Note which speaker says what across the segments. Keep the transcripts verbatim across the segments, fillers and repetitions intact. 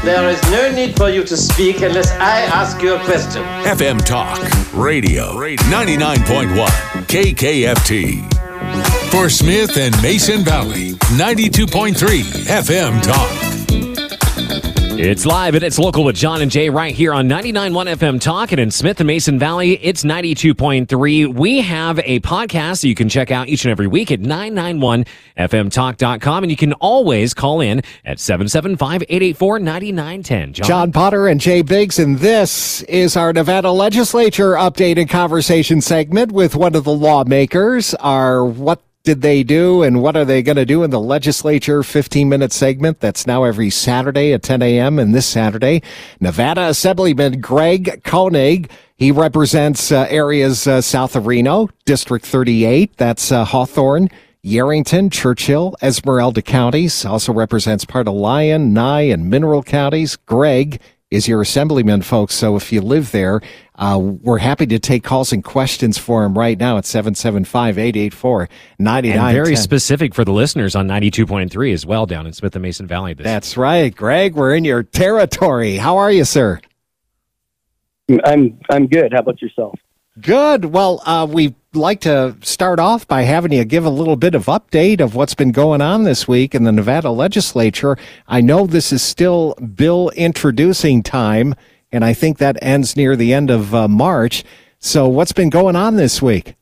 Speaker 1: There is no need for you to speak unless I ask you a question.
Speaker 2: F M Talk Radio, ninety-nine point one K K F T. For Smith and Mason Valley, ninety-two point three F M Talk.
Speaker 3: It's live and it's local with John and Jay right here on ninety-nine point one F M Talk, and in Smith and Mason Valley, it's ninety-two point three. We have a podcast that you can check out each and every week at nine nine one F M talk dot com, and you can always call in at seven seven five, eight eight four, nine nine one zero. John?
Speaker 4: John Potter and Jay Biggs, and this is our Nevada Legislature update and conversation segment with one of the lawmakers. Our What Did They Do and What Are They Going to Do in the Legislature fifteen-minute segment that's now every Saturday at ten a.m. and this Saturday. Nevada Assemblyman Greg Koenig, he represents uh, areas uh, south of Reno, District thirty-eight, that's uh, Hawthorne, Yerington, Churchill, Esmeralda counties, also represents part of Lyon, Nye, and Mineral counties. Greg is your assemblyman, folks, so if you live there, uh, we're happy to take calls and questions for him right now at seven seven five, eight eight four, nine nine one zero.
Speaker 3: And very specific for the listeners on ninety-two point three as well down in Smith and Mason Valley. This
Speaker 4: That's right, Greg. We're in your territory. How are you, sir?
Speaker 5: I'm I'm good. How about yourself?
Speaker 4: Good. Well, uh, we'd like to start off by having you give a little bit of update of what's been going on this week in the Nevada Legislature. I know this is still bill introducing time, and I think that ends near the end of uh, March. So what's been going on this week?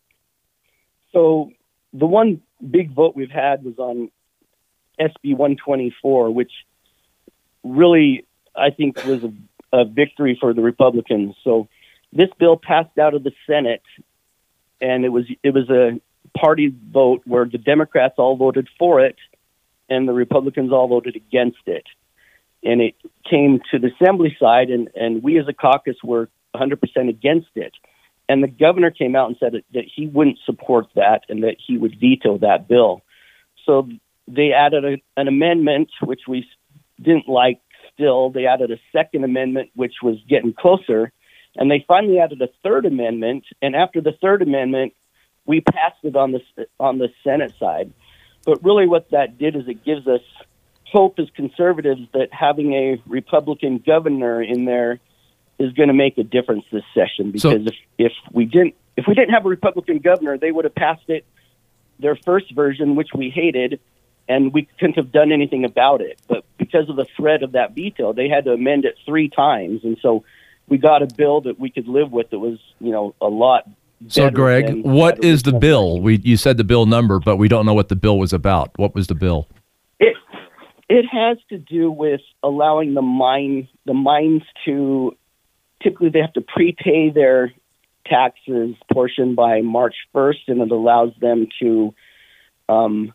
Speaker 5: So the one big vote we've had was on S B one twenty-four, which really I think was a, a victory for the Republicans. So this bill passed out of the Senate, and it was it was a party vote where the Democrats all voted for it and the Republicans all voted against it. And it came to the Assembly side, and, and we as a caucus were one hundred percent against it. And the governor came out and said that, that he wouldn't support that and that he would veto that bill. So they added a, an amendment, which we didn't like still. They added a second amendment, which was getting closer. And they finally added a third amendment, and after the third amendment, we passed it on the on the Senate side. But really what that did is it gives us hope as conservatives that having a Republican governor in there is going to make a difference this session. Because so, if, if we didn't if we didn't have a Republican governor, they would have passed it, their first version, which we hated, and we couldn't have done anything about it. But because of the threat of that veto, they had to amend it three times, and so we got a bill that we could live with that was, you know, a lot better.
Speaker 6: So, Greg, what is the bill? We You said the bill number, but we don't know what the bill was about. What was the bill?
Speaker 5: It it has to do with allowing the mine the mines to, typically they have to prepay their taxes portion by March first, and it allows them to um,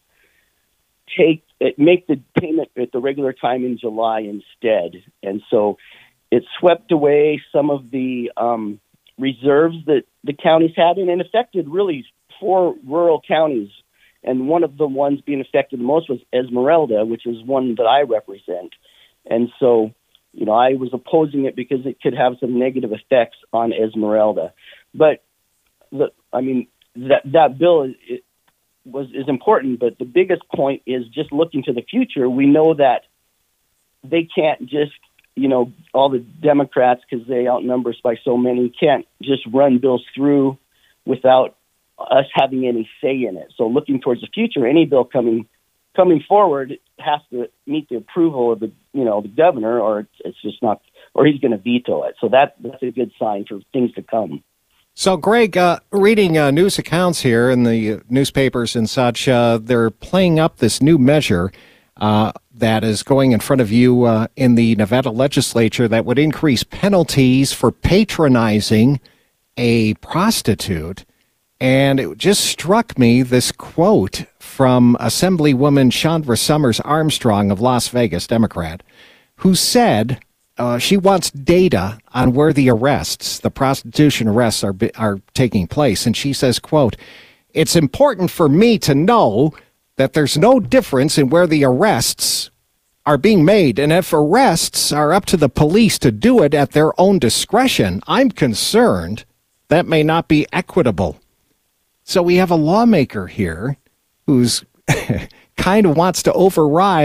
Speaker 5: take it, make the payment at the regular time in July instead. And so it swept away some of the um, reserves that the counties had, and it affected really four rural counties. And one of the ones being affected the most was Esmeralda, which is one that I represent. And so, you know, I was opposing it because it could have some negative effects on Esmeralda. But, the, I mean, that that bill is, it was is important, but the biggest point is just looking to the future. We know that they can't just, you know, all the Democrats, because they outnumber us by so many, can't just run bills through without us having any say in it. So looking towards the future, any bill coming coming forward has to meet the approval of the, you know, the governor, or it's, it's just not, or he's going to veto it. So that that's a good sign for things to come.
Speaker 4: So, Greg, uh, reading uh, news accounts here in the newspapers and such, uh, they're playing up this new measure Uh, that is going in front of you uh, in the Nevada legislature that would increase penalties for patronizing a prostitute. And it just struck me, this quote from Assemblywoman Chandra Summers Armstrong of Las Vegas, Democrat, who said uh, she wants data on where the arrests, the prostitution arrests are are taking place. And she says, quote, "It's important for me to know that there's no difference in where the arrests are being made. And if arrests are up to the police to do it at their own discretion, I'm concerned that may not be equitable." So we have a lawmaker here who's kind of wants to override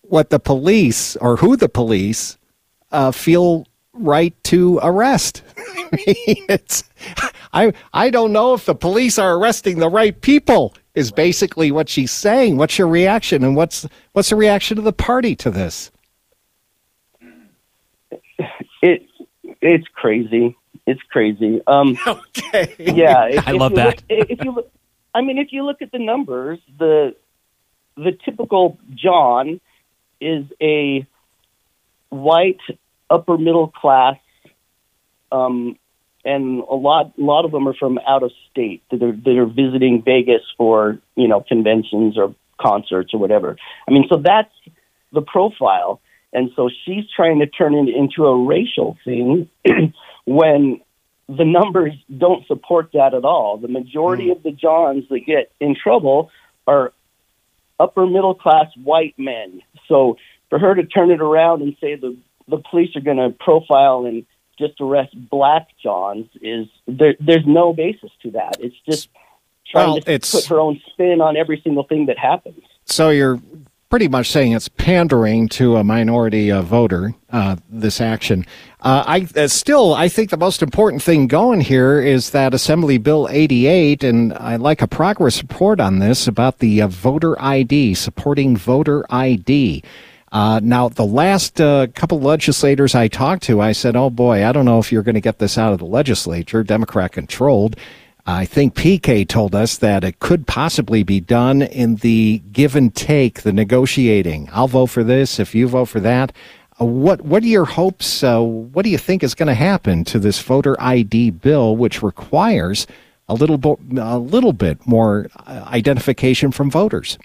Speaker 4: what the police or who the police uh, feel right to arrest. I mean, it's I I don't know if the police are arresting the right people. Is basically what she's saying. What's your reaction, and what's what's the reaction of the party to this?
Speaker 5: It it's crazy. It's crazy. Um,
Speaker 4: okay.
Speaker 5: Yeah, if,
Speaker 3: I
Speaker 5: if
Speaker 3: love
Speaker 5: you
Speaker 3: that.
Speaker 5: Look, if you look, I mean, if you look at the numbers, the the typical John is a white upper middle class, um, and a lot a lot of them are from out of state that are that are visiting Vegas for, you know, conventions or concerts or whatever. I mean, so that's the profile. And so she's trying to turn it into a racial thing when the numbers don't support that at all. The majority mm. of the Johns that get in trouble are upper middle class white men. So for her to turn it around and say the the police are going to profile and just arrest black Johns is there, there's no basis to that. It's just trying
Speaker 4: well,
Speaker 5: to
Speaker 4: it's,
Speaker 5: put her own spin on every single thing that happens.
Speaker 4: So you're pretty much saying it's pandering to a minority uh, voter, uh, this action. Uh, I uh, still, I think the most important thing going here is that Assembly Bill eighty-eight, and I'd like a progress report on this about the uh, voter I D, supporting voter I D. Uh, now, the last uh, couple legislators I talked to, I said, oh boy, I don't know if you're going to get this out of the legislature, Democrat controlled. I think P K told us that it could possibly be done in the give and take, the negotiating. I'll vote for this if you vote for that. Uh, what what are your hopes? Uh, what do you think is going to happen to this voter I D bill, which requires a little, bo- a little bit more identification from voters?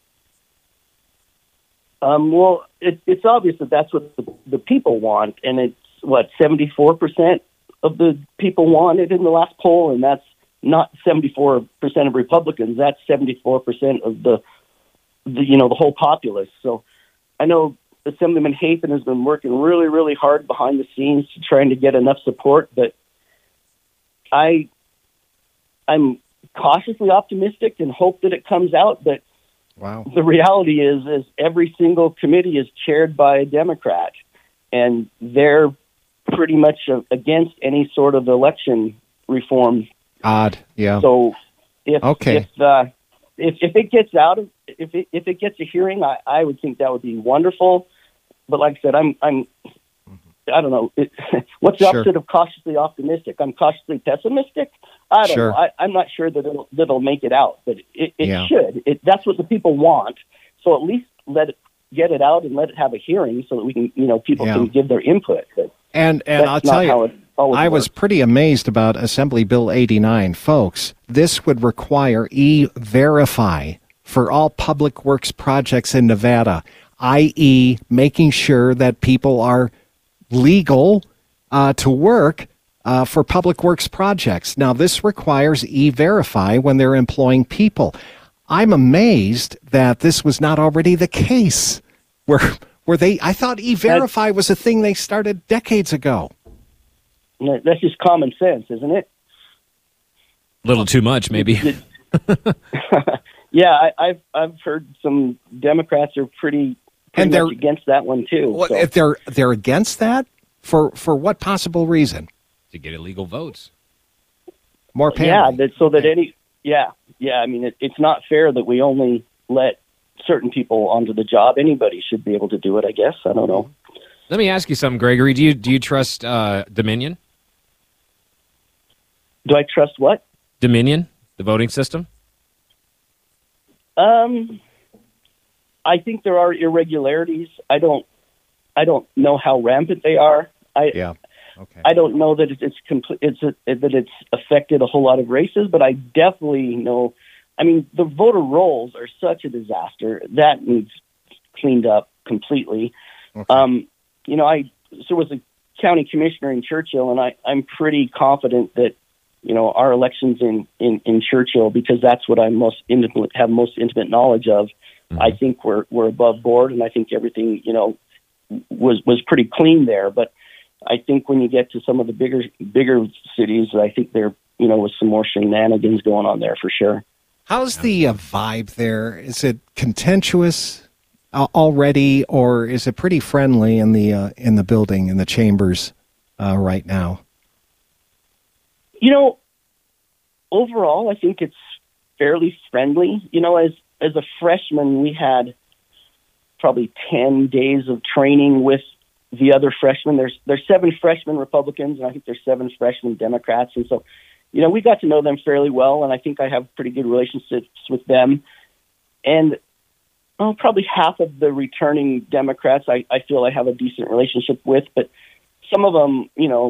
Speaker 5: Um, well, it, it's obvious that that's what the, the people want, and it's, what, seventy-four percent of the people want it in the last poll, and that's not seventy-four percent of Republicans. That's seventy-four percent of the, the, you know, the whole populace. So I know Assemblyman Hafen has been working really, really hard behind the scenes to trying to get enough support, but I, I'm cautiously optimistic and hope that it comes out, but
Speaker 4: wow.
Speaker 5: The reality is, is every single committee is chaired by a Democrat, and they're pretty much against any sort of election reform.
Speaker 4: Odd, yeah.
Speaker 5: So if
Speaker 4: okay.
Speaker 5: if, uh, if if it gets out of if it, if it gets a hearing, I, I would think that would be wonderful. But like I said, I'm I'm I don't know. It, what's the
Speaker 4: sure.
Speaker 5: opposite of cautiously optimistic? I'm cautiously pessimistic. I don't
Speaker 4: sure.
Speaker 5: know. I, I'm not sure that it'll, that it'll make it out, but it, it
Speaker 4: yeah.
Speaker 5: should. It, that's what the people want. So at least let it get it out and let it have a hearing so that we can, you know, people
Speaker 4: yeah.
Speaker 5: can give their input. But
Speaker 4: and and I'll tell you, I was pretty amazed about Assembly Bill eighty-nine, folks. This would require E-Verify for all public works projects in Nevada, that is, making sure that people are legal uh, to work uh, for public works projects. Now, this requires E-Verify when they're employing people. I'm amazed that this was not already the case. Where, where they, I thought E-Verify was a thing they started decades ago.
Speaker 5: That's just common sense, isn't it?
Speaker 3: A little too much, maybe.
Speaker 5: yeah, I, I've I've heard some Democrats are pretty, pretty
Speaker 4: and they're
Speaker 5: much against that one too.
Speaker 4: What,
Speaker 5: so.
Speaker 4: If they're they're against that, for for what possible reason?
Speaker 3: To get illegal votes.
Speaker 4: More pandering.
Speaker 5: Yeah, that, so that any yeah yeah. I mean, it, it's not fair that we only let certain people onto the job. Anybody should be able to do it. I guess I don't know.
Speaker 3: Let me ask you something, Gregory. Do you do you trust uh, Dominion?
Speaker 5: Do I trust what?
Speaker 3: Dominion, the voting system?
Speaker 5: Um, I think there are irregularities. I don't, I don't know how rampant they are. I,
Speaker 4: yeah. Okay.
Speaker 5: I don't know that it's complete. It's a, that it's affected a whole lot of races, but I definitely know. I mean, the voter rolls are such a disaster that needs cleaned up completely.
Speaker 4: Okay.
Speaker 5: Um, you know, I so was a county commissioner in Churchill, and I, I'm pretty confident that, you know, our elections in, in, in Churchill, because that's what I most intimate, have most intimate knowledge of. Mm-hmm. I think we're we're above board, and I think everything, you know, was was pretty clean there. But I think when you get to some of the bigger bigger cities, I think there, you know, was some more shenanigans going on there for sure.
Speaker 4: How's the uh, vibe there? Is it contentious? uh, already, or is it pretty friendly in the uh, in the building, in the chambers uh, right now?
Speaker 5: You know, overall, I think it's fairly friendly. You know, as as a freshman, we had probably ten days of training with the other freshmen. There's there's seven freshmen Republicans, and I think there's seven freshmen Democrats. And so, you know, we got to know them fairly well, and I think I have pretty good relationships with them. And well, probably half of the returning Democrats I, I feel I have a decent relationship with, but some of them, you know,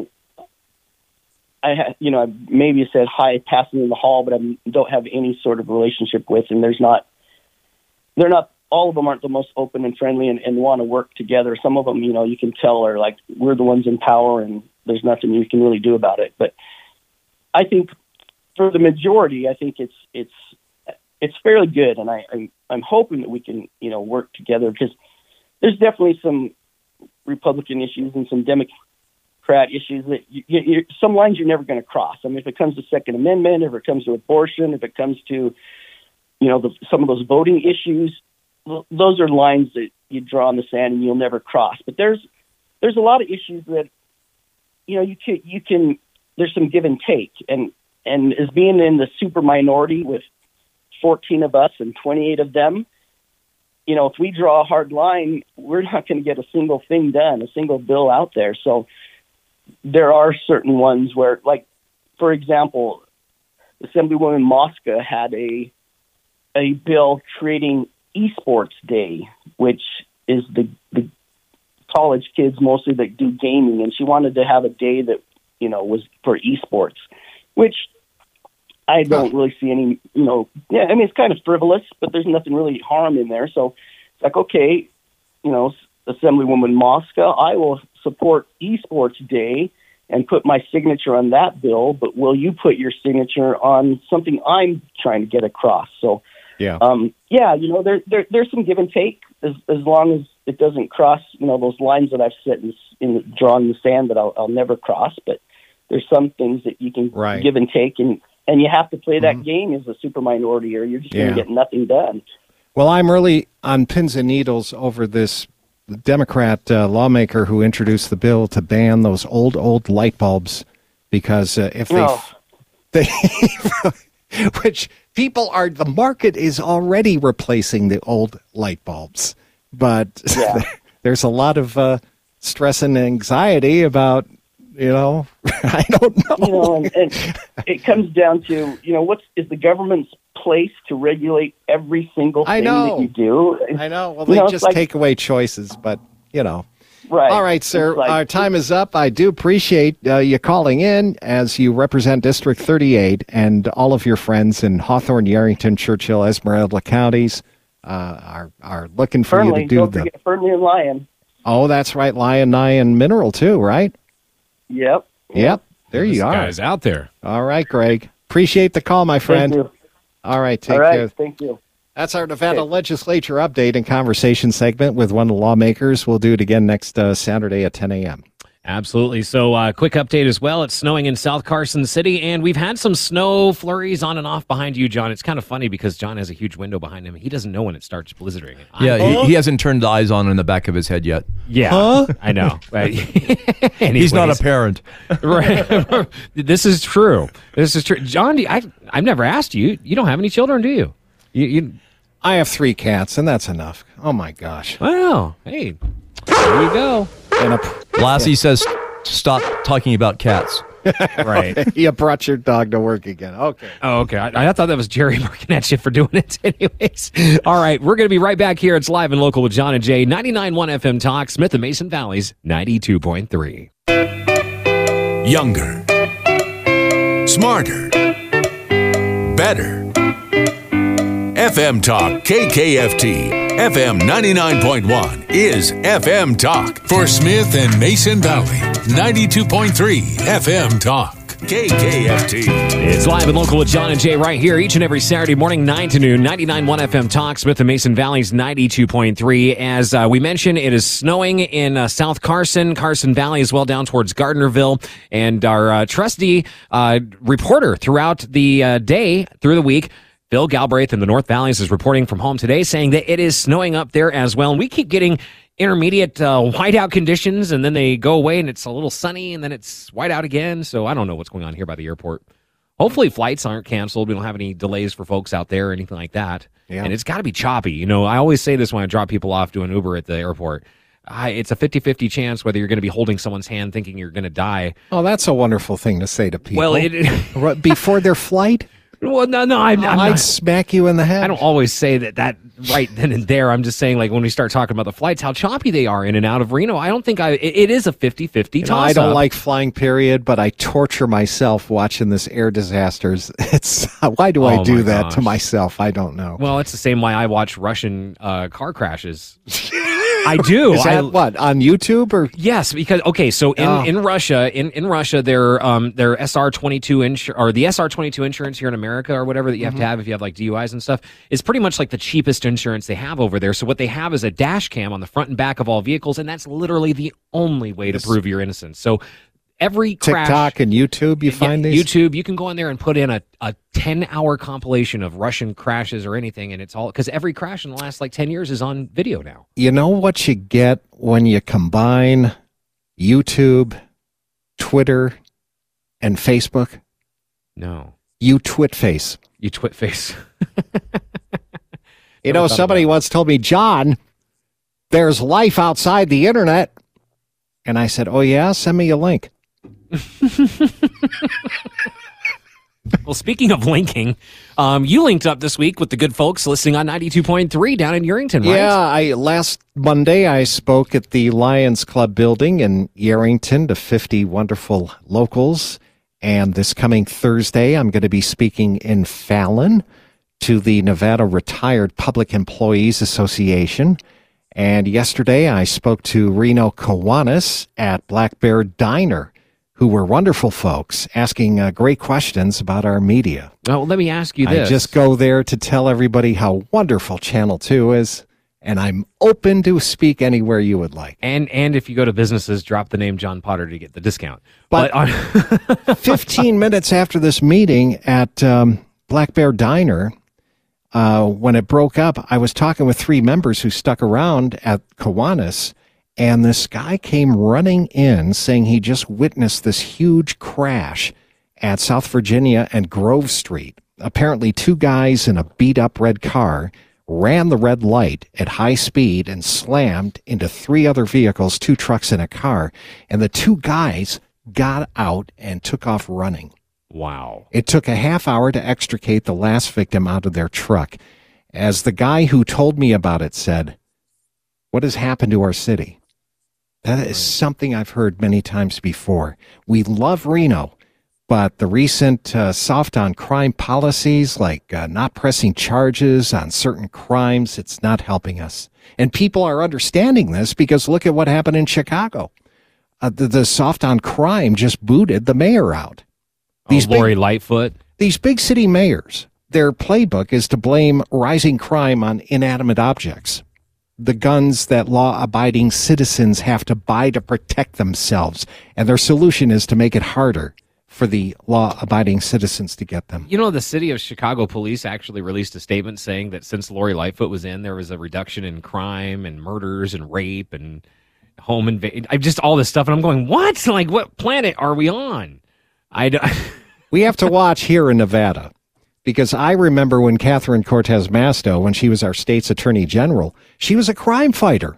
Speaker 5: I ha- you know, maybe said hi, passing in the hall, but I don't have any sort of relationship with, and there's not, they're not, all of them aren't the most open and friendly and, and want to work together. Some of them, you know, you can tell are like, we're the ones in power and there's nothing you can really do about it. But I think for the majority, I think it's, it's, it's fairly good. And I, I'm, I'm hoping that we can, you know, work together, because there's definitely some Republican issues and some Democrat issues that you, you, some lines you're never going to cross. I mean, if it comes to Second Amendment, if it comes to abortion, if it comes to, you know, the, some of those voting issues, those are lines that you draw in the sand and you'll never cross. But there's there's a lot of issues that, you know, you can you can there's some give and take, and and as being in the super minority with fourteen of us and twenty-eight of them, you know, if we draw a hard line, we're not going to get a single thing done, a single bill out there. So there are certain ones where, like, for example, Assemblywoman Mosca had a a bill creating esports day, which is the, the college kids mostly that do gaming, and she wanted to have a day that, you know, was for esports, which I don't really see any, you know, yeah, I mean, it's kind of frivolous, but there's nothing really harm in there. So it's like, okay, you know, Assemblywoman Mosca, I will support esports day and put my signature on that bill, but will you put your signature on something I'm trying to get across? So,
Speaker 4: Yeah.
Speaker 5: Um, yeah, you know, there, there there's some give and take as as long as it doesn't cross, you know, those lines that I've set in, in drawn in the sand that I'll, I'll never cross. But there's some things that you can
Speaker 4: right.
Speaker 5: give and take, and, and you have to play that mm-hmm. game as a super minority, or you're just yeah. going to get nothing done.
Speaker 4: Well, I'm really on pins and needles over this Democrat uh, lawmaker who introduced the bill to ban those old old light bulbs, because uh, if they
Speaker 5: oh.
Speaker 4: they which people are, the market is already replacing the old light bulbs, but
Speaker 5: yeah.
Speaker 4: there's a lot of uh, stress and anxiety about, you know, I don't know.
Speaker 5: You know, and, and it comes down to, you know, what's is the government's place to regulate every single thing
Speaker 4: I know.
Speaker 5: that you do?
Speaker 4: I know. Well,
Speaker 5: you
Speaker 4: they
Speaker 5: know,
Speaker 4: just
Speaker 5: like,
Speaker 4: take away choices, but, you know.
Speaker 5: Right.
Speaker 4: All right, sir.
Speaker 5: Like,
Speaker 4: our time is up. I do appreciate uh, you calling in as you represent District thirty-eight and all of your friends in Hawthorne, Yerington, Churchill, Esmeralda counties uh, are are looking for
Speaker 5: Fernley,
Speaker 4: you to do
Speaker 5: don't
Speaker 4: the.
Speaker 5: forget Fernley and Lyon.
Speaker 4: Oh, that's right, Lyon, Nye, Mineral too, right?
Speaker 5: Yep.
Speaker 4: Yep. There
Speaker 3: this
Speaker 4: you are.
Speaker 3: Guys out there.
Speaker 4: All right, Greg. Appreciate the call, my friend.
Speaker 5: Thank you.
Speaker 4: All right, take
Speaker 5: all right,
Speaker 4: care.
Speaker 5: Thank you.
Speaker 4: That's our Nevada okay. Legislature update and conversation segment with one of the lawmakers. We'll do it again next uh, Saturday at ten a.m.
Speaker 3: Absolutely. So, uh, quick update as well. It's snowing in South Carson City, and we've had some snow flurries on and off behind you, John. It's kind of funny because John has a huge window behind him. He doesn't know when it starts blizzarding.
Speaker 6: Yeah, he, he hasn't turned the eyes on in the back of his head yet.
Speaker 3: Yeah, huh? I know.
Speaker 6: He's not a parent.
Speaker 3: Right. This is true. This is true. John, do you, I, I've never asked you. You don't have any children, do you? You, you
Speaker 4: I have three cats, and that's enough. Oh, my gosh.
Speaker 3: Wow. Hey, there you go.
Speaker 4: And a,
Speaker 6: Lassie says, stop talking about cats.
Speaker 3: Right.
Speaker 4: You brought your dog to work again. Okay.
Speaker 3: Oh, okay. I, I thought that was Jerry marking at you for doing it anyways. All right. We're going to be right back here. It's Live and Local with John and Jay. ninety-nine point one F M Talk, Smith and Mason Valley's ninety-two point three.
Speaker 2: Younger. Smarter. Better. F M Talk K K F T F M ninety-nine point one is F M Talk for Smith and Mason Valley. ninety-two point three F M Talk K K F T.
Speaker 3: It's Live and Local with John and Jay right here each and every Saturday morning, nine to noon. ninety-nine point one F M Talk, Smith and Mason Valley's ninety-two point three. As uh, we mentioned, it is snowing in uh, South Carson, Carson Valley as well, down towards Gardnerville. And our uh, trusty uh, reporter throughout the uh, day, through the week, Phil Galbraith in the North Valleys is reporting from home today saying that it is snowing up there as well. And we keep getting intermediate uh, whiteout conditions, and then they go away and it's a little sunny, and then it's whiteout again. So I don't know what's going on here by the airport. Hopefully flights aren't canceled. We don't have any delays for folks out there or anything like that.
Speaker 4: Yeah.
Speaker 3: And it's got to be choppy. You know, I always say this when I drop people off doing Uber at the airport. I, it's a fifty-fifty chance whether you're going to be holding someone's hand thinking you're going to die.
Speaker 4: Oh, that's a wonderful thing to say to people.
Speaker 3: Well, it,
Speaker 4: before their flight?
Speaker 3: Well, no, no, I'm, I'm
Speaker 4: I'd
Speaker 3: not,
Speaker 4: smack you in the head.
Speaker 3: I don't always say that that right then and there. I'm just saying, like, when we start talking about the flights, how choppy they are in and out of Reno. I don't think I. It, it is a fifty-fifty toss-up.
Speaker 4: I don't like flying, period, but I torture myself watching this air disasters. It's why do I
Speaker 3: Oh,
Speaker 4: do
Speaker 3: my
Speaker 4: that
Speaker 3: gosh.
Speaker 4: to myself? I don't know.
Speaker 3: Well, it's the same way I watch Russian uh, car crashes. I do.
Speaker 4: Is that
Speaker 3: I,
Speaker 4: what, on YouTube or?
Speaker 3: Yes, because okay, so in,
Speaker 4: Oh.
Speaker 3: in Russia, in, in Russia, their um their S R twenty-two insur- or the S R twenty-two insurance here in America or whatever that you have to have if you have like D U Is and stuff is pretty much like the cheapest insurance they have over there. So what they have is a dash cam on the front and back of all vehicles, and that's literally the only way to prove your innocence. So every crash,
Speaker 4: TikTok and YouTube, you find
Speaker 3: yeah,
Speaker 4: these?
Speaker 3: YouTube, you can go on there and put in a, a ten hour compilation of Russian crashes or anything, and it's all because every crash in the last like ten years is on video now.
Speaker 4: You know what you get when you combine YouTube, Twitter, and Facebook?
Speaker 3: No,
Speaker 4: You twit face.
Speaker 3: you twit face.
Speaker 4: You
Speaker 3: Never
Speaker 4: know,
Speaker 3: thought
Speaker 4: somebody
Speaker 3: about it.
Speaker 4: once told me, John, there's life outside the internet. And I said, oh, yeah? Send me a link.
Speaker 3: Well, speaking of linking, um, you linked up this week with the good folks listening on ninety-two point three down in Yerington, right?
Speaker 4: Yeah, I last Monday I spoke at the Lions Club building in Yerington to fifty wonderful locals. And this coming Thursday, I'm going to be speaking in Fallon to the Nevada Retired Public Employees Association. And yesterday I spoke to Reno Kiwanis at Black Bear Diner, who were wonderful folks asking uh, great questions about our media.
Speaker 3: Well, let me ask you
Speaker 4: I
Speaker 3: this.
Speaker 4: just go there to tell everybody how wonderful Channel two is, and I'm open to speak anywhere you would like.
Speaker 3: and and if you go to businesses, drop the name John Potter to get the discount.
Speaker 4: But-
Speaker 3: on,
Speaker 4: fifteen minutes after this meeting at um, Black Bear Diner, uh, when it broke up, I was talking with three members who stuck around at Kiwanis, and this guy came running in saying he just witnessed this huge crash at South Virginia and Grove Street. Apparently, two guys in a beat-up red car ran the red light at high speed and slammed into three other vehicles, two trucks and a car, and the two guys got out and took off running.
Speaker 3: wow.
Speaker 4: It took a half hour to extricate the last victim out of their truck. As the guy who told me about it said, what has happened to our city? That is something I've heard many times before. We love Reno, but the recent uh, soft on crime policies, like uh, not pressing charges on certain crimes, it's not helping us. And people are understanding this because look at what happened in Chicago. Uh, the, the soft on crime just booted the mayor out.
Speaker 3: These
Speaker 4: These big-
Speaker 3: Lori Lightfoot.
Speaker 4: These big city mayors, their playbook is to blame rising crime on inanimate objects. The guns that law-abiding citizens have to buy to protect themselves. And their solution is to make it harder for the law-abiding citizens to get them.
Speaker 3: You know, the city of Chicago police actually released a statement saying that since Lori Lightfoot was in, there was a reduction in crime and murders and rape and home invasion. I just all this stuff, and I'm going, what? Like, what planet are we on? I don't.
Speaker 4: We have to watch here in Nevada, because I remember when Catherine Cortez Masto, when she was our state's attorney general, she was a crime fighter.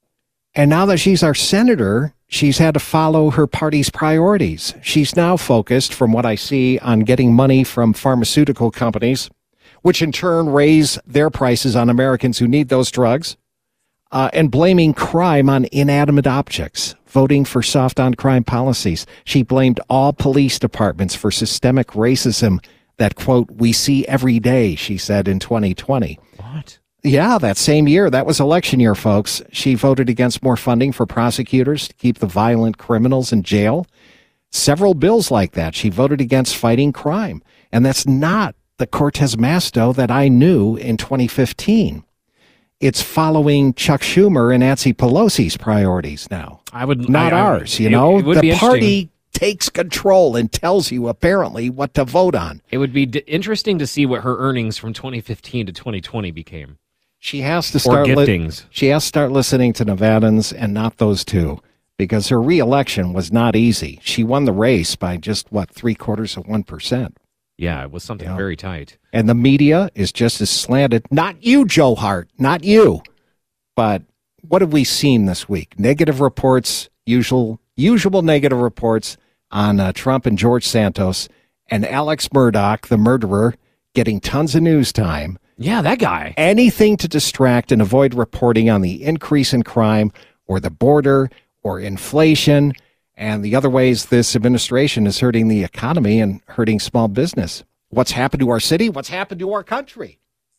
Speaker 4: And now that she's our senator, she's had to follow her party's priorities. She's now focused, from what I see, on getting money from pharmaceutical companies, which in turn raise their prices on Americans who need those drugs, uh, and blaming crime on inanimate objects, voting for soft on crime policies. She blamed all police departments for systemic racism that, quote, we see every day, she said in twenty twenty.
Speaker 3: What?
Speaker 4: Yeah, that same year. That was election year, folks. She voted against more funding for prosecutors to keep the violent criminals in jail. Several bills like that. She voted against fighting crime. And that's not the Cortez Masto that I knew in twenty fifteen. It's following Chuck Schumer and Nancy Pelosi's priorities now.
Speaker 3: I would
Speaker 4: Not
Speaker 3: I- I-
Speaker 4: ours, you
Speaker 3: it-
Speaker 4: know?
Speaker 3: it would be
Speaker 4: the
Speaker 3: interesting.
Speaker 4: party takes control and tells you apparently what to vote on.
Speaker 3: It would be d- interesting to see what her earnings from twenty fifteen to twenty twenty became.
Speaker 4: She has to start
Speaker 3: Or
Speaker 4: li-
Speaker 3: giftings.
Speaker 4: she has to start listening to Nevadans and not those two, because her reelection was not easy. She won the race by just what three quarters of one percent.
Speaker 3: Yeah, it was something
Speaker 4: Yeah.
Speaker 3: very tight.
Speaker 4: And the media is just as slanted. Not you, Joe Hart, not you. But what have we seen this week? Negative reports, usual, usual negative reports on uh, Trump and George Santos, and Alex Murdoch, the murderer, getting tons of news time.
Speaker 3: Yeah, that guy.
Speaker 4: Anything to distract and avoid reporting on the increase in crime or the border or inflation and the other ways this administration is hurting the economy and hurting small business. What's happened to our city? What's happened to our country?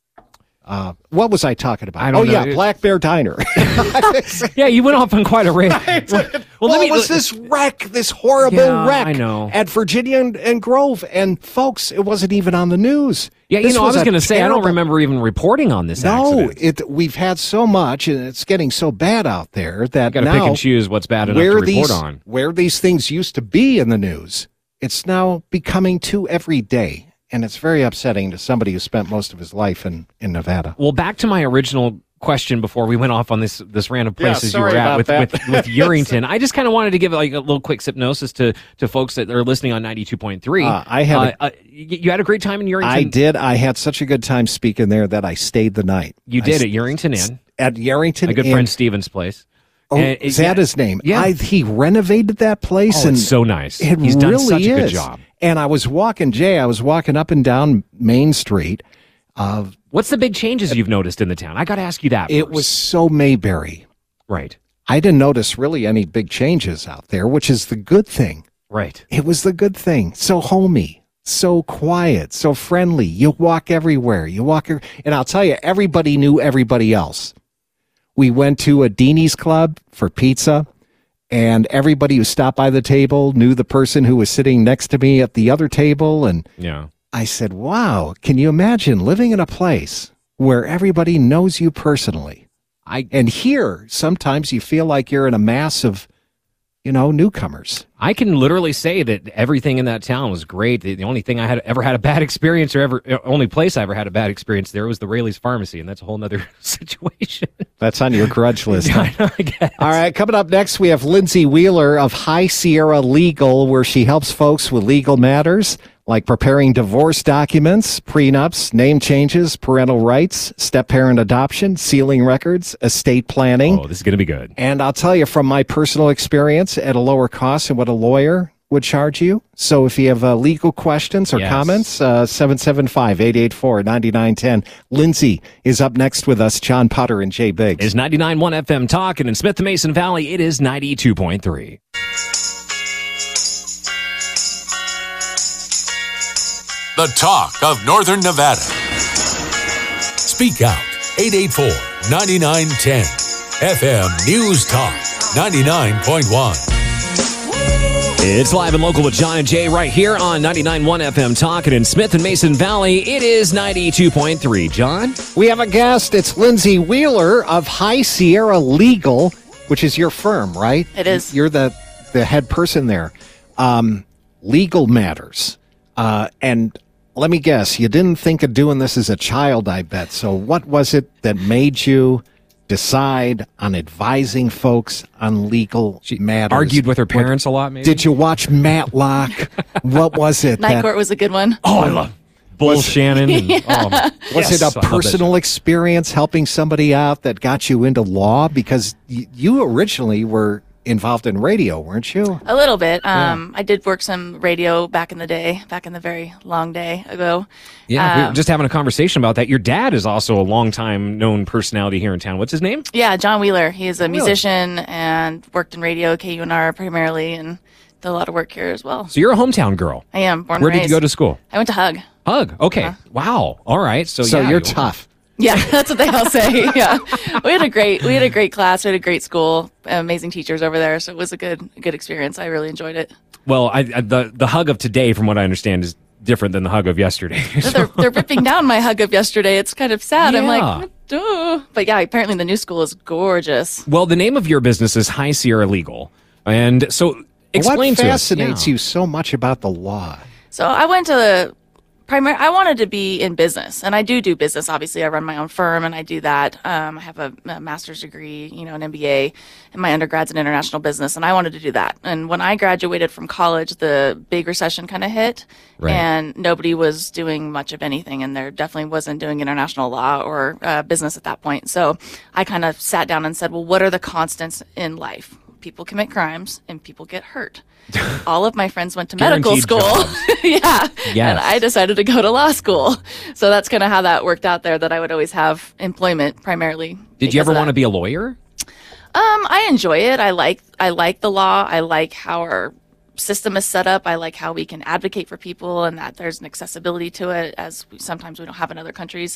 Speaker 4: Uh, what was I talking about?
Speaker 3: I don't
Speaker 4: oh,
Speaker 3: know.
Speaker 4: yeah, Black Bear Diner.
Speaker 3: Yeah, you went off on quite a rant. Well,
Speaker 4: well,
Speaker 3: let me.
Speaker 4: it was this wreck, this horrible
Speaker 3: Yeah,
Speaker 4: wreck
Speaker 3: I know.
Speaker 4: at Virginia and, and Grove. And, folks, it wasn't even on the news.
Speaker 3: Yeah, you
Speaker 4: This
Speaker 3: know, I was
Speaker 4: a
Speaker 3: going to say, I don't
Speaker 4: terrible-
Speaker 3: remember even reporting on this
Speaker 4: No,
Speaker 3: accident.
Speaker 4: it, we've had so much, and it's getting so bad out there that
Speaker 3: Got to
Speaker 4: now
Speaker 3: pick and choose what's bad enough
Speaker 4: where
Speaker 3: to report
Speaker 4: these
Speaker 3: on.
Speaker 4: where these things used to be in the news, it's now becoming too everyday, and it's very upsetting to somebody who spent most of his life in, in Nevada.
Speaker 3: Well, back to my original question before we went off on this this random
Speaker 4: Yeah,
Speaker 3: places you
Speaker 4: sorry
Speaker 3: were at
Speaker 4: about
Speaker 3: with,
Speaker 4: that.
Speaker 3: with with Urington. I just kind of wanted to give like a little quick hypnosis to to folks that are listening on ninety-two point three.
Speaker 4: Uh, I had a-
Speaker 3: uh, uh, you you had a great time in Urington.
Speaker 4: I did. I had such a good time speaking there that I stayed the night.
Speaker 3: You
Speaker 4: I
Speaker 3: did
Speaker 4: s-
Speaker 3: at Urington Inn,
Speaker 4: At Yarrington
Speaker 3: a good
Speaker 4: Inn.
Speaker 3: friend Steven's place.
Speaker 4: Oh,
Speaker 3: And it-
Speaker 4: is that
Speaker 3: yeah.
Speaker 4: his name?
Speaker 3: Yeah.
Speaker 4: I, he renovated that place,
Speaker 3: Oh,
Speaker 4: and
Speaker 3: it's so nice.
Speaker 4: It
Speaker 3: He's done
Speaker 4: really
Speaker 3: such a good
Speaker 4: is.
Speaker 3: job.
Speaker 4: And I was walking, Jay. I was walking up and down Main Street. Uh,
Speaker 3: What's the big changes you've noticed in the town? I got to ask you that.
Speaker 4: it
Speaker 3: first.
Speaker 4: was so Mayberry.
Speaker 3: right,
Speaker 4: I didn't notice really any big changes out there, which is the good thing.
Speaker 3: right.
Speaker 4: It was the good thing. So homey, so quiet, so friendly. You walk everywhere. You walk, er- and I'll tell you, everybody knew everybody else. We went to a Deanie's Club for pizza, and everybody who stopped by the table knew the person who was sitting next to me at the other table. And
Speaker 3: Yeah.
Speaker 4: I said, wow, can you imagine living in a place where everybody knows you personally?
Speaker 3: I
Speaker 4: And here, sometimes you feel like you're in a mass of, you know, newcomers.
Speaker 3: I can literally say that everything in that town was great. The, the only thing I had ever had a bad experience, or ever uh, only place I ever had a bad experience there was the Rayleigh's Pharmacy, and that's a whole nother situation.
Speaker 4: That's on your grudge list. huh?
Speaker 3: I know, I guess.
Speaker 4: All right, coming up next, we have Lindsay Wheeler of High Sierra Legal, where she helps folks with legal matters like preparing divorce documents, prenups, name changes, parental rights, step-parent adoption, sealing records, estate planning.
Speaker 3: Oh, this is going to be good.
Speaker 4: And I'll tell you from my personal experience at a lower cost than what a lawyer would charge you. So if you have uh, legal questions or
Speaker 3: Yes.
Speaker 4: comments, uh, seven seven five, eight eight four, nine nine one zero. Lindsay is up next with us, John Potter and Jay Biggs.
Speaker 3: It's ninety-nine point one F M Talk, and in Smith and Mason Valley, it is ninety-two point three.
Speaker 2: The talk of Northern Nevada. Speak out. eight eight four, nine nine one zero. F M News Talk ninety-nine point one.
Speaker 3: It's live and local with John and Jay right here on ninety-nine point one F M Talk, and in Smith and Mason Valley, it is ninety-two point three. John?
Speaker 4: We have a guest. It's Lindsay Wheeler of High Sierra Legal, which is your firm, right?
Speaker 7: It is.
Speaker 4: You're the, the head person there. Um, legal matters. Uh, and let me guess, you didn't think of doing this as a child, I bet. So what was it that made you decide on advising folks on legal matters?
Speaker 3: Argued with her parents a lot, maybe?
Speaker 4: Did you watch Matlock? What was it?
Speaker 7: Night
Speaker 4: that-
Speaker 7: Court was a good one.
Speaker 3: Oh, I love Bull Shannon. And, oh,
Speaker 4: Was
Speaker 3: yes,
Speaker 4: it
Speaker 3: I
Speaker 4: a
Speaker 3: love that
Speaker 4: personal experience helping somebody out that got you into law? Because y- you originally were involved in radio, weren't you?
Speaker 7: A little bit. Um, I did work some radio back in the day, back in the very long day ago.
Speaker 3: Yeah, we
Speaker 7: Um,
Speaker 3: were just having a conversation about that. Your dad is also a longtime known personality here in town. What's his name?
Speaker 7: Yeah, John Wheeler. He is a musician and worked in radio, K U N R primarily, and did a lot of work here as well.
Speaker 3: So you're a hometown girl.
Speaker 7: I am born
Speaker 3: Where
Speaker 7: and
Speaker 3: did you
Speaker 7: raised.
Speaker 3: go to school?
Speaker 7: I went to Hug.
Speaker 3: Hug. Okay. Wow. All right. So,
Speaker 4: So
Speaker 3: yeah,
Speaker 4: you're
Speaker 3: you-
Speaker 4: tough.
Speaker 7: Yeah, that's what they all say. Yeah, we had a great we had a great class. We had a great school, amazing teachers over there. So it was a good a good experience. I really enjoyed it.
Speaker 3: Well, I, I, the the hug of today, from what I understand, is different than the hug of yesterday.
Speaker 7: They're they're ripping down my Hug of yesterday. It's kind of sad. I'm
Speaker 3: Yeah.
Speaker 7: like, duh. But yeah, apparently the new school is gorgeous.
Speaker 3: Well, the name of your business is High Sierra Legal, and so Explain
Speaker 4: what
Speaker 3: to us,
Speaker 4: fascinates
Speaker 3: yeah.
Speaker 4: you so much about the law?
Speaker 7: So I went to the primary. I wanted to be in business, and I do do business. Obviously, I run my own firm, and I do that. Um, I have a, a master's degree, you know, an M B A, and my undergrad's in international business, and I wanted to do that. And when I graduated from college, the big recession kind of hit,
Speaker 3: Right.
Speaker 7: and nobody was doing much of anything, and there definitely wasn't doing international law or uh, business at that point. So I kind of sat down and said, well, what are the constants in life? People commit crimes, and people get hurt. All of my friends went to medical
Speaker 3: Guaranteed
Speaker 7: school.
Speaker 3: jobs.
Speaker 7: Yeah.
Speaker 3: Yes.
Speaker 7: And I decided to go to law school. So that's kind of how that worked out there, that I would always have employment primarily.
Speaker 3: Did you ever want to
Speaker 7: to
Speaker 3: be a lawyer?
Speaker 7: Um, I enjoy it. I like I like the law. I like how our system is set up. I like how we can advocate for people and that there's an accessibility to it, as we, sometimes we don't have in other countries.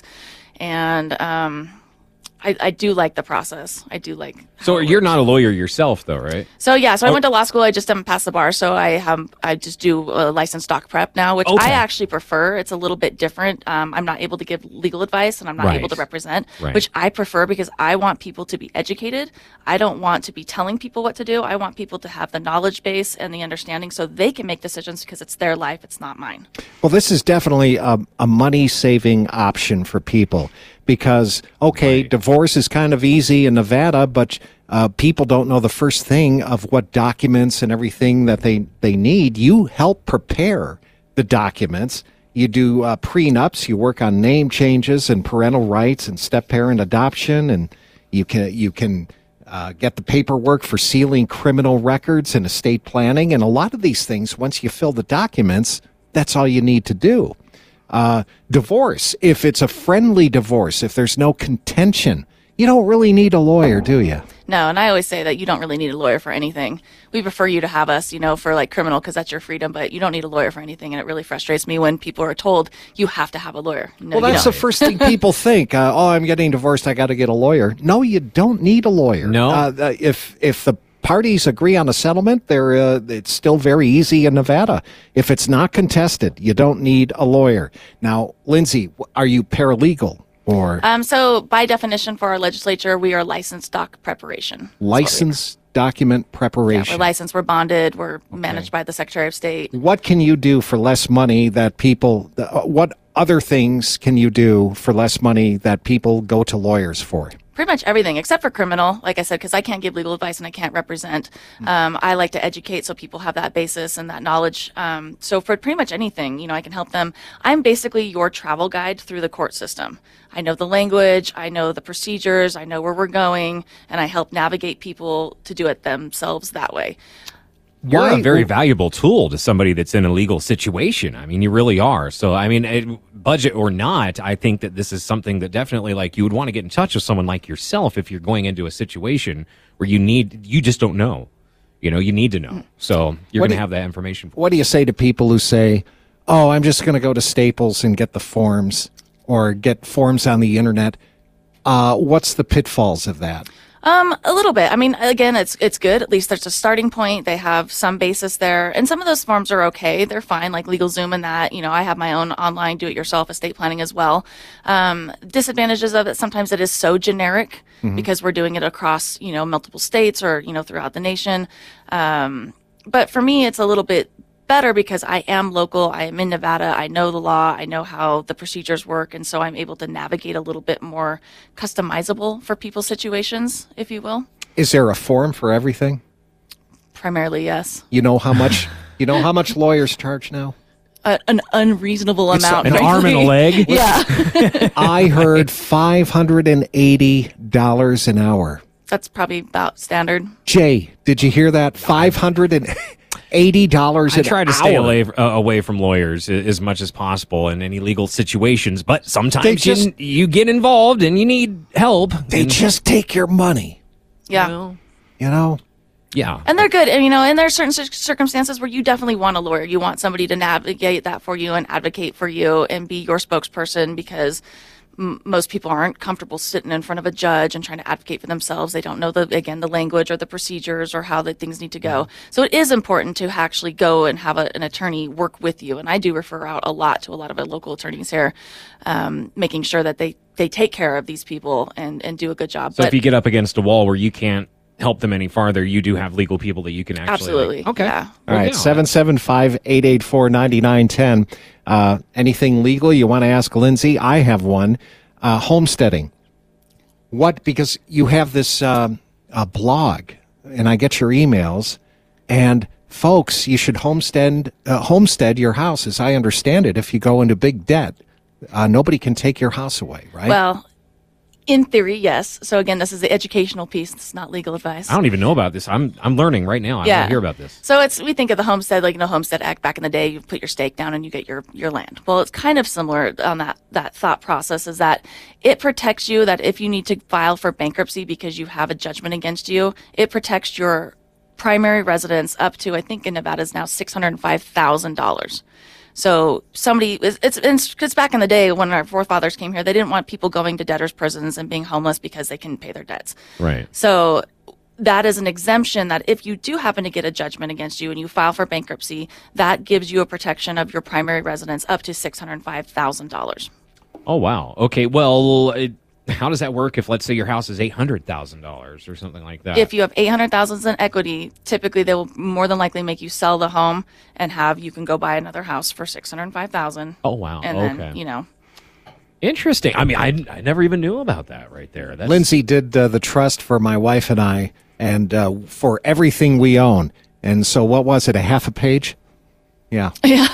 Speaker 7: And um I, I do like the process. I do like.
Speaker 3: So
Speaker 7: how it
Speaker 3: you're
Speaker 7: works.
Speaker 3: not a lawyer yourself, though, right?
Speaker 7: So yeah, so I
Speaker 3: Oh.
Speaker 7: went to law school. I just didn't pass the bar, so I have I just do a licensed doc prep now, which
Speaker 3: Okay.
Speaker 7: I actually prefer. It's a little bit different. Um, I'm not able to give legal advice, and I'm not
Speaker 3: Right.
Speaker 7: able to represent,
Speaker 3: Right.
Speaker 7: which I prefer because I want people to be educated. I don't want to be telling people what to do. I want people to have the knowledge base and the understanding so they can make decisions because it's their life, it's not mine.
Speaker 4: Well, this is definitely a, a money-saving option for people because, okay,
Speaker 3: Right.
Speaker 4: divorce is kind of easy in Nevada, but uh, people don't know the first thing of what documents and everything that they, they need. You help prepare the documents. You do uh, prenups. You work on name changes and parental rights and step-parent adoption, and you can you can uh, get the paperwork for sealing criminal records and estate planning. And a lot of these things, once you fill the documents, that's all you need to do. Uh, divorce, if it's a friendly divorce, if there's no contention, you don't really need a lawyer, do you?
Speaker 7: No, and I always say that you don't really need a lawyer for anything. We prefer you to have us, you know, for like criminal because that's your freedom, but you don't need a lawyer for anything. And it really frustrates me when people are told you have to have a lawyer. No,
Speaker 4: Well,
Speaker 7: you
Speaker 4: that's
Speaker 7: don't.
Speaker 4: the first thing people think. Uh, oh, I'm getting divorced. I got to get a lawyer. No, you don't need a lawyer.
Speaker 3: No.
Speaker 4: Uh, uh, if if the parties agree on a settlement, they're, uh, it's still very easy in Nevada. If it's not contested, you don't need a lawyer. Now, Lindsay, are you paralegal or
Speaker 7: Um, so by definition for our legislature, we are licensed doc preparation.
Speaker 4: licensed document
Speaker 7: Yeah,
Speaker 4: preparation?
Speaker 7: we're licensed, we're bonded, we're managed by the Secretary of State.
Speaker 4: What can you do for less money that people, uh, what other things can you do for less money that people go to lawyers for?
Speaker 7: Pretty much everything except for criminal, like I said, because I can't give legal advice and I can't represent. Um, I like to educate so people have that basis and that knowledge. Um, so for pretty much anything, you know, I can help them. I'm basically your travel guide through the court system. I know the language, I know the procedures, I know where we're going, and I help navigate people to do it themselves that way.
Speaker 3: You're
Speaker 4: Why-
Speaker 3: a very valuable tool to somebody that's in a legal situation. I mean, you really are. So, I mean, it, budget or not, I think that this is something that definitely, like, you would want to get in touch with someone like yourself if you're going into a situation where you need, you just don't know. You know, you need to know. So you're
Speaker 4: What
Speaker 3: going to
Speaker 4: do-
Speaker 3: have that information.
Speaker 4: What do you say to people who say, oh, I'm just going to go to Staples and get the forms or get forms on the internet? Uh, what's the pitfalls of that?
Speaker 7: Um, a little bit. I mean, again, it's it's good. At least there's a starting point. They have some basis there, and some of those forms are okay. They're fine, like LegalZoom and that. You know, I have my own online do-it-yourself estate planning as well. Um, disadvantages of it, sometimes it is so generic because we're doing it across, you know, multiple states or, you know, throughout the nation. Um, but for me, it's a little bit better because I am local. I am in Nevada. I know the law. I know how the procedures work. And so I'm able to navigate a little bit more customizable for people's situations, if you will.
Speaker 4: Is there a form for everything?
Speaker 7: Primarily, yes.
Speaker 4: You know how much you know how much lawyers charge now?
Speaker 7: A, an unreasonable
Speaker 4: It's
Speaker 7: amount.
Speaker 3: An
Speaker 7: frankly.
Speaker 3: arm and a leg?
Speaker 7: Yeah.
Speaker 4: I heard five hundred eighty dollars an hour.
Speaker 7: That's probably about standard.
Speaker 4: Jay, did you hear that? five hundred eighty dollars
Speaker 3: I
Speaker 4: an
Speaker 3: try to
Speaker 4: hour.
Speaker 3: stay away, uh, away from lawyers a- as much as possible in any legal situations, but
Speaker 4: They
Speaker 3: sometimes
Speaker 4: just-
Speaker 3: you, you get involved and you need help.
Speaker 4: They
Speaker 3: And-
Speaker 4: just take your money,
Speaker 7: Yeah.
Speaker 4: you know?
Speaker 3: yeah.
Speaker 7: And they're good. And, you know, and there's certain cir- circumstances where you definitely want a lawyer. You want somebody to navigate that for you and advocate for you and be your spokesperson because m- most people aren't comfortable sitting in front of a judge and trying to advocate for themselves. They don't know, the again, the language or the procedures or how the things need to go. So it is important to actually go and have a, an attorney work with you. And I do refer out a lot to a lot of our local attorneys here, um, making sure that they, they take care of these people and, and do a good job.
Speaker 3: So
Speaker 7: But
Speaker 3: if you get up against a wall where you can't help them any farther, you do have legal people that you can actually.
Speaker 7: Absolutely.
Speaker 3: Like, okay.
Speaker 7: Yeah.
Speaker 4: All right, seven seven five, eight eight four, nine nine one zero. Uh, anything legal you want to ask Lindsay? I have one. Uh, homesteading. What? Because you have this um, uh, blog, and I get your emails, and folks, you should homestead uh, homestead your house, as I understand it. If you go into big debt, uh, nobody can take your house away, right?
Speaker 7: Well, in theory, yes. So again, this is the educational piece. It's not legal advice.
Speaker 3: I don't even know about this. I'm I'm learning right now. I
Speaker 7: Yeah.
Speaker 3: want to hear about this.
Speaker 7: So it's we think of the homestead like you know Homestead Act back in the day. You put your stake down and you get your your land. Well, it's kind of similar on that that thought process. Is that it protects you that if you need to file for bankruptcy because you have a judgment against you, it protects your primary residence up to I think in Nevada is now six hundred five thousand dollars. So somebody, it's, it's, it's back in the day when our forefathers came here, they didn't want people going to debtors' prisons and being homeless because they couldn't pay their debts.
Speaker 3: Right.
Speaker 7: So that is an exemption that if you do happen to get a judgment against you and you file for bankruptcy, that gives you a protection of your primary residence up to six hundred five thousand dollars.
Speaker 3: Oh, wow. Okay. Well, it, how does that work if, let's say, your house is eight hundred thousand dollars or something like that?
Speaker 7: If you have eight hundred thousand dollars in equity, typically they will more than likely make you sell the home and have you can go buy another house for six hundred five thousand dollars.
Speaker 3: Oh, wow.
Speaker 7: And
Speaker 3: okay.
Speaker 7: then, you know.
Speaker 3: Interesting. I mean, I, I never even knew about that right there. That's...
Speaker 4: Lindsay did uh, the trust for my wife and I, and uh, for everything we own. And so, what was it? A half a page? Yeah.
Speaker 7: Yeah.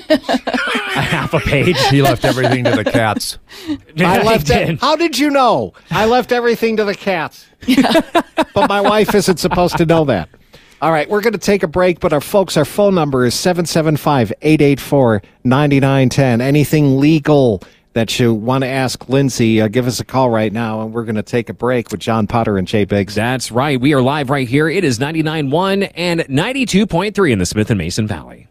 Speaker 3: A half a page.
Speaker 6: He left everything to the cats.
Speaker 4: I left
Speaker 3: did.
Speaker 4: it. How did you know? I left everything to the cats. But my wife isn't supposed to know that. All right, we're going to take a break, but our folks, our phone number is seven seven five, eight eight four, nine nine one zero. Anything legal that you want to ask Lindsay, uh, give us a call right now, and we're going to take a break with John Potter and Jay Biggs.
Speaker 3: That's right. We are live right here. It is ninety-nine point one and ninety-two point three in the Smith and Mason Valley.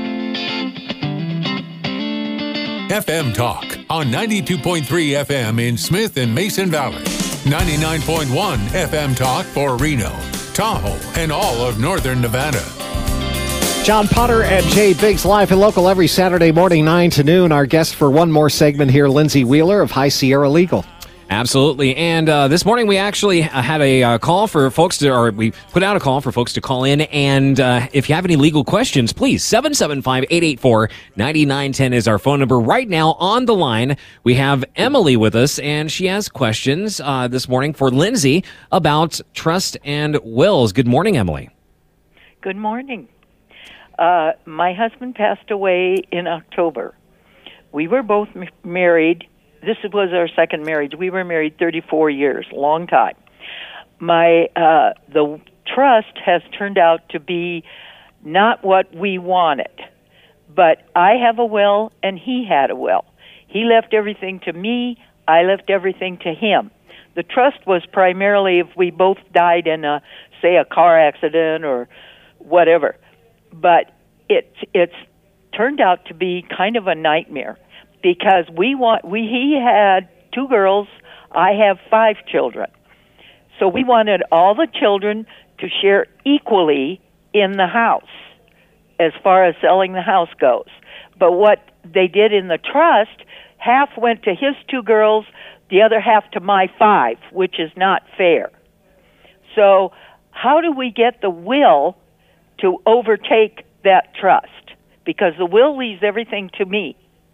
Speaker 2: F M Talk on ninety-two point three F M in Smith and Mason Valley. ninety-nine point one F M Talk for Reno, Tahoe, and all of northern Nevada.
Speaker 4: John Potter and Jay Biggs live and local every Saturday morning, nine to noon. Our guest for one more segment here, Lindsay Wheeler of High Sierra Legal.
Speaker 3: Absolutely. And uh, this morning we actually uh, had a uh, call for folks to, or we put out a call for folks to call in. And uh, if you have any legal questions, please, seven seven five, eight eight four, nine nine one zero is our phone number. Right now on the line, we have Emily with us, and she has questions uh, this morning for Lindsay about trust and wills. Good morning, Emily.
Speaker 8: Good morning. Uh, my husband passed away in October. We were both m- married. This was our second marriage. We were married thirty-four years, long time. My uh, the trust has turned out to be not what we wanted, but I have a will and he had a will. He left everything to me. I left everything to him. The trust was primarily if we both died in a, say, a car accident or whatever. But it's it's turned out to be kind of a nightmare. Because we want, we he had two girls, I have five children. So we wanted all the children to share equally in the house as far as selling the house goes. But what they did in the trust, half went to his two girls, the other half to my five, which is not fair. So how do we get the will to overtake that trust? Because the will leaves everything to me.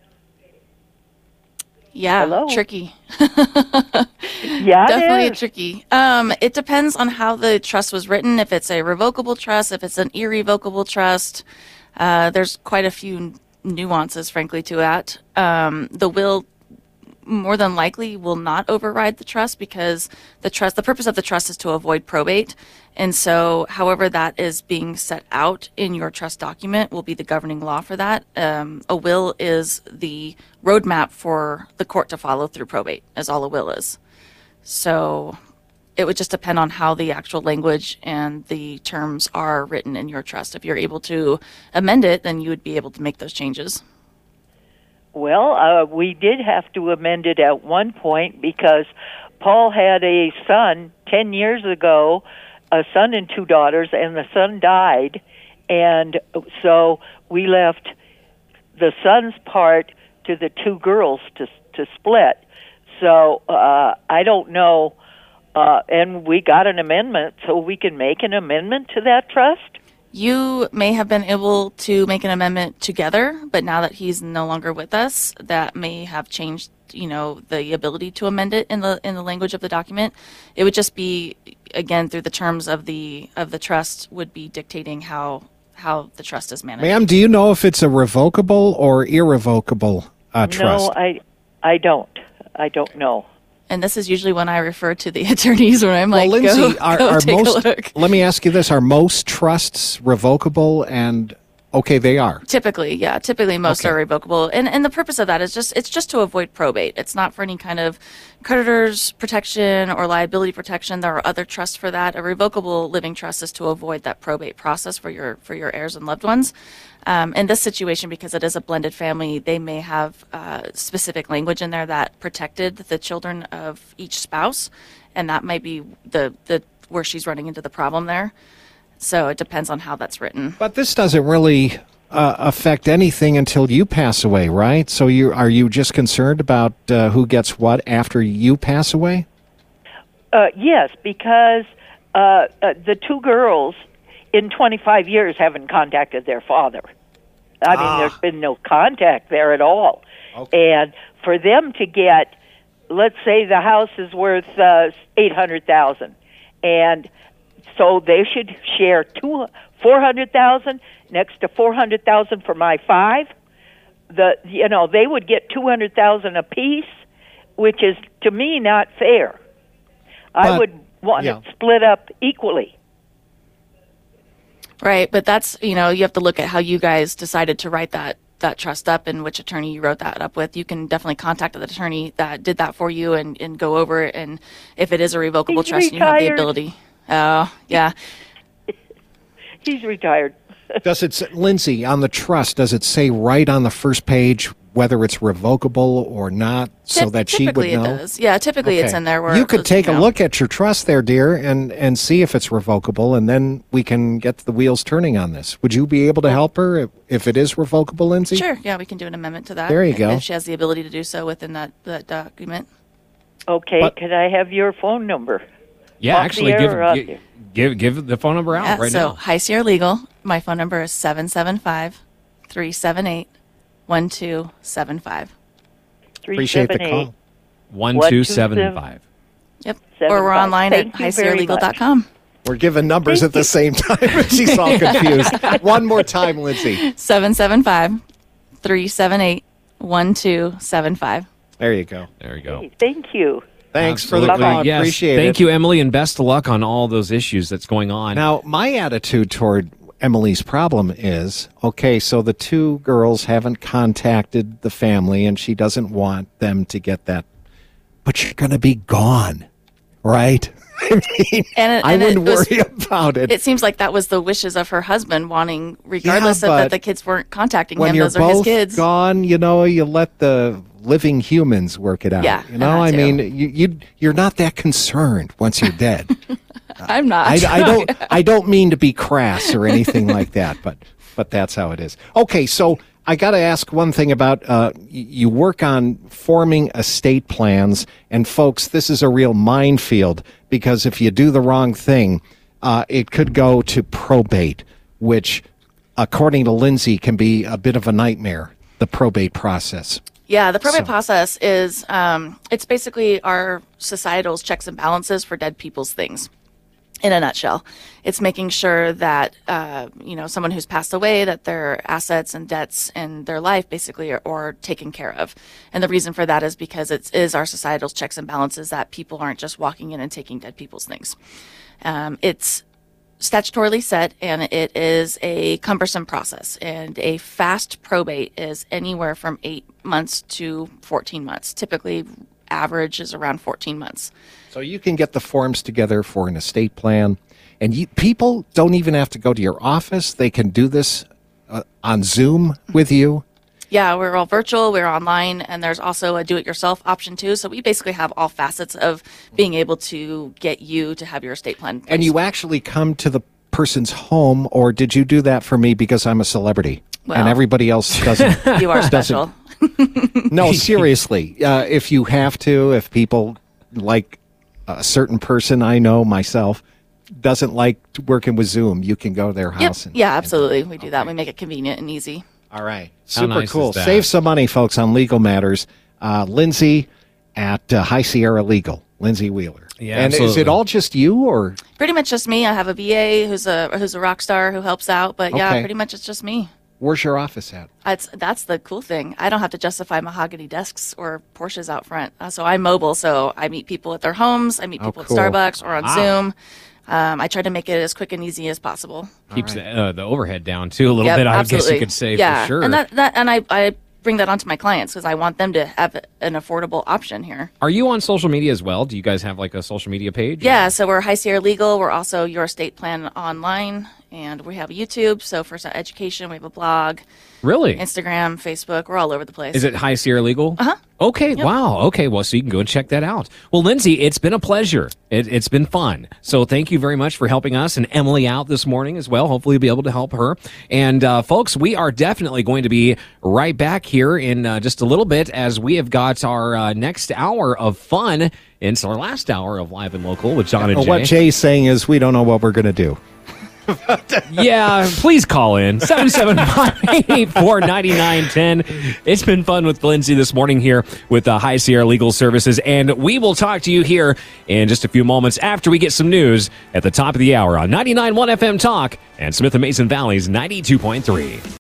Speaker 7: Yeah,
Speaker 8: Hello?
Speaker 7: tricky.
Speaker 8: Yeah,
Speaker 7: Definitely
Speaker 8: it is.
Speaker 7: tricky. Um, it depends on how the trust was written. If it's a revocable trust, if it's an irrevocable trust, uh, there's quite a few nuances, frankly, to that. Um, the will more than likely will not override the trust because the trust, the purpose of the trust is to avoid probate. And so however that is being set out in your trust document will be the governing law for that. Um, a will is the roadmap for the court to follow through probate, as all a will is. So it would just depend on how the actual language and the terms are written in your trust. If you're able to amend it, then you would be able to make those changes.
Speaker 8: Well, uh, we did have to amend it at one point because Paul had a son ten years ago, a son and two daughters, and the son died. And so we left the son's part to the two girls to to split. So uh, I don't know uh, and we got an amendment, so we can make an amendment to that trust?
Speaker 7: You may have been able to make an amendment together, but now that he's no longer with us, that may have changed, you know, the ability to amend it in the in the language of the document. It would just be, again, through the terms of the of the trust would be dictating how how the trust is managed.
Speaker 4: Ma'am, do you know if it's a revocable or irrevocable uh, trust?
Speaker 8: No, I I don't. I don't know.
Speaker 7: And this is usually when I refer to the attorneys when I'm like,
Speaker 4: well, Lindsay,
Speaker 7: go,
Speaker 4: are,
Speaker 7: go
Speaker 4: are
Speaker 7: take
Speaker 4: most,
Speaker 7: a look.
Speaker 4: Let me ask you this. Are most trusts revocable? And, okay, they are.
Speaker 7: Typically, yeah. Typically, most
Speaker 4: Okay.
Speaker 7: are revocable. And and the purpose of that is just, it's just to avoid probate. It's not for any kind of creditors protection or liability protection. There are other trusts for that. A revocable living trust is to avoid that probate process for your for your heirs and loved ones. Um, in this situation, because it is a blended family, they may have uh, specific language in there that protected the children of each spouse, and that might be the, the where she's running into the problem there. So it depends on how that's written.
Speaker 4: But this doesn't really uh, affect anything until you pass away, right? So you are you just concerned about uh, who gets what after you pass away?
Speaker 8: Uh, yes, because uh, uh, the two girls in twenty-five years haven't contacted their father. I mean,
Speaker 4: Ah.
Speaker 8: there's been no contact there at all.
Speaker 4: Okay.
Speaker 8: And for them to get, let's say the house is worth uh, eight hundred thousand dollars, and so they should share two, four hundred thousand dollars next to four hundred thousand dollars for my five. The you know they would get two hundred thousand dollars apiece, which is to me not fair. I
Speaker 4: But-
Speaker 8: would want
Speaker 4: yeah.
Speaker 8: it split up equally.
Speaker 7: Right, but that's, you know, you have to look at how you guys decided to write that that trust up and which attorney you wrote that up with. You can definitely contact the attorney that did that for you and, and go over it. And if it is a revocable
Speaker 8: He's
Speaker 7: trust, you have the
Speaker 8: retired.
Speaker 7: ability. Oh, yeah.
Speaker 8: He's retired.
Speaker 4: Does it, say, Lindsay, on the trust, does it say right on the first page whether it's revocable or not, so
Speaker 7: Typ-
Speaker 4: that she would
Speaker 7: typically
Speaker 4: know?
Speaker 7: it does. Yeah, typically it's
Speaker 4: Okay.
Speaker 7: in there. Where
Speaker 4: you could
Speaker 7: it's,
Speaker 4: take
Speaker 7: you
Speaker 4: a
Speaker 7: know.
Speaker 4: look at your trust there, dear, and, and see if it's revocable, and then we can get the wheels turning on this. Would you be able to help her if, if it is revocable, Lindsay?
Speaker 7: Sure, yeah, we can do an amendment to that.
Speaker 4: There you
Speaker 7: if-
Speaker 4: go.
Speaker 7: If she has the ability to do so within that, that document.
Speaker 8: Okay,
Speaker 4: But-
Speaker 8: could I have your phone number?
Speaker 3: Yeah,
Speaker 8: Off the
Speaker 3: actually,
Speaker 8: air
Speaker 3: give,
Speaker 8: or off
Speaker 3: gi-
Speaker 8: the air?
Speaker 3: give give the phone number out
Speaker 7: Yeah,
Speaker 3: right
Speaker 7: so
Speaker 3: now.
Speaker 7: High Sierra Legal, my phone number is seven seven five, three seven eight, one two seven five.
Speaker 4: Appreciate the call.
Speaker 3: One two seven five.
Speaker 7: Yep.
Speaker 8: Seven
Speaker 7: or we're
Speaker 8: five.
Speaker 7: online
Speaker 8: Thank
Speaker 7: at
Speaker 8: you
Speaker 7: high sierra
Speaker 8: very
Speaker 7: legal dot
Speaker 8: much.
Speaker 7: com.
Speaker 4: We're giving numbers
Speaker 8: Thank
Speaker 4: at the same time, and she's all confused. One more time, Lindsay.
Speaker 7: seven seven five, three seven eight, one two seven five.
Speaker 4: There you go.
Speaker 3: There you go.
Speaker 8: Thank you.
Speaker 4: Thanks for the
Speaker 3: Absolutely.
Speaker 4: call.
Speaker 3: Yes.
Speaker 4: Appreciate
Speaker 3: Thank
Speaker 4: it.
Speaker 3: you, Emily, and best of luck on all those issues that's going on.
Speaker 4: Now, my attitude toward Emily's problem is, okay, so the two girls haven't contacted the family, and she doesn't want them to get that. But you're going to be gone, right? I mean,
Speaker 7: And it-
Speaker 4: I
Speaker 7: and it
Speaker 4: wouldn't
Speaker 7: was-
Speaker 4: worry about it.
Speaker 7: It seems like that was the wishes of her husband, wanting, regardless
Speaker 4: Yeah,
Speaker 7: of
Speaker 4: but
Speaker 7: that the kids weren't contacting
Speaker 4: when
Speaker 7: him,
Speaker 4: you're
Speaker 7: those are his
Speaker 4: both
Speaker 7: kids.
Speaker 4: gone, you know, you let the living humans work it out.
Speaker 7: Yeah,
Speaker 4: you know,
Speaker 7: I
Speaker 4: I
Speaker 7: had to.
Speaker 4: mean, you, you you're not that concerned once you're dead.
Speaker 7: I'm not.
Speaker 4: I, I don't I don't mean to be crass or anything like that, but but that's how it is. Okay, so I got to ask one thing about uh, y- you work on forming estate plans, and folks, this is a real minefield because if you do the wrong thing, uh, it could go to probate, which, according to Lindsay, can be a bit of a nightmare. The probate process.
Speaker 7: Yeah, the probate
Speaker 4: So-
Speaker 7: process is, um, it's basically our societal's checks and balances for dead people's things. In a nutshell, it's making sure that, uh, you know, someone who's passed away, that their assets and debts and their life basically are, are taken care of. And the reason for that is because it is our societal's checks and balances that people aren't just walking in and taking dead people's things. Um, it's statutorily set, and it is a cumbersome process. And a fast probate is anywhere from eight months to fourteen months. Typically, average is around fourteen months.
Speaker 4: So you can get the forms together for an estate plan, and you, people don't even have to go to your office. They can do this uh, on Zoom with you.
Speaker 7: Yeah, we're all virtual, we're online, and there's also a do-it-yourself option too. So we basically have all facets of being able to get you to have your estate plan.
Speaker 4: And you actually come to the person's home, or did you do that for me because I'm a celebrity and
Speaker 7: Well.
Speaker 4: everybody else doesn't?
Speaker 7: You are special.
Speaker 4: No, seriously. Uh, if you have to, if people like a certain person I know myself doesn't like working with Zoom, you can go to their
Speaker 7: Yep.
Speaker 4: house. And,
Speaker 7: Yeah, absolutely. We do that.
Speaker 4: Okay.
Speaker 7: We make it convenient and easy.
Speaker 4: all right.
Speaker 3: How
Speaker 4: Super
Speaker 3: nice
Speaker 4: cool.
Speaker 3: is that?
Speaker 4: Save some money, folks, on legal matters. Uh, Lindsay at uh, High Sierra Legal, Lindsay Wheeler.
Speaker 3: Yeah,
Speaker 4: and is
Speaker 3: absolutely.
Speaker 4: it all just you, or
Speaker 7: Pretty much just me. I have a V A who's a who's a rock star who helps out, but yeah,
Speaker 4: Okay.
Speaker 7: pretty much it's just me.
Speaker 4: where's your office at?
Speaker 7: That's that's the cool thing. I don't have to justify mahogany desks or Porsches out front. Uh, so I'm mobile. So I meet people at their homes. I meet
Speaker 4: Oh,
Speaker 7: people
Speaker 4: cool.
Speaker 7: at Starbucks or on
Speaker 3: Wow.
Speaker 7: Zoom. Um, I try to make it as quick and easy as possible.
Speaker 3: Keeps the, uh, the overhead down too a little
Speaker 7: Yep,
Speaker 3: bit. I
Speaker 7: absolutely.
Speaker 3: guess you could say
Speaker 7: yeah.
Speaker 3: for sure.
Speaker 7: And that, that and I, I bring that onto my clients because I want them to have an affordable option here.
Speaker 3: Are you on social media as well? Do you guys have like a social media page?
Speaker 7: Yeah, so we're High Sierra Legal. We're also Your Estate Plan Online, and we have YouTube. So for some education, we have a blog,
Speaker 3: Really?
Speaker 7: Instagram, Facebook. We're all over the place.
Speaker 3: Is it High Sierra Legal?
Speaker 7: Uh-huh.
Speaker 3: Okay, wow. Okay, well, so you can go and check that out. Well, Lindsay, it's been a pleasure. It, it's been fun. So thank you very much for helping us and Emily out this morning as well. Hopefully, you'll be able to help her. And, uh, folks, we are definitely going to be right back here in uh, just a little bit as we have got our uh, next hour of fun. It's our last hour of Live and Local with John and
Speaker 4: Well,
Speaker 3: Jay.
Speaker 4: what Jay's saying is we don't know what we're going to do.
Speaker 3: Yeah, please call in seven seven five, eight eight four, nine nine one zero. It's been fun with Lindsay this morning here with uh, High Sierra Legal Services, and we will talk to you here in just a few moments after we get some news at the top of the hour on ninety-nine point one F M Talk and Smith and Mason Valley's ninety-two point three.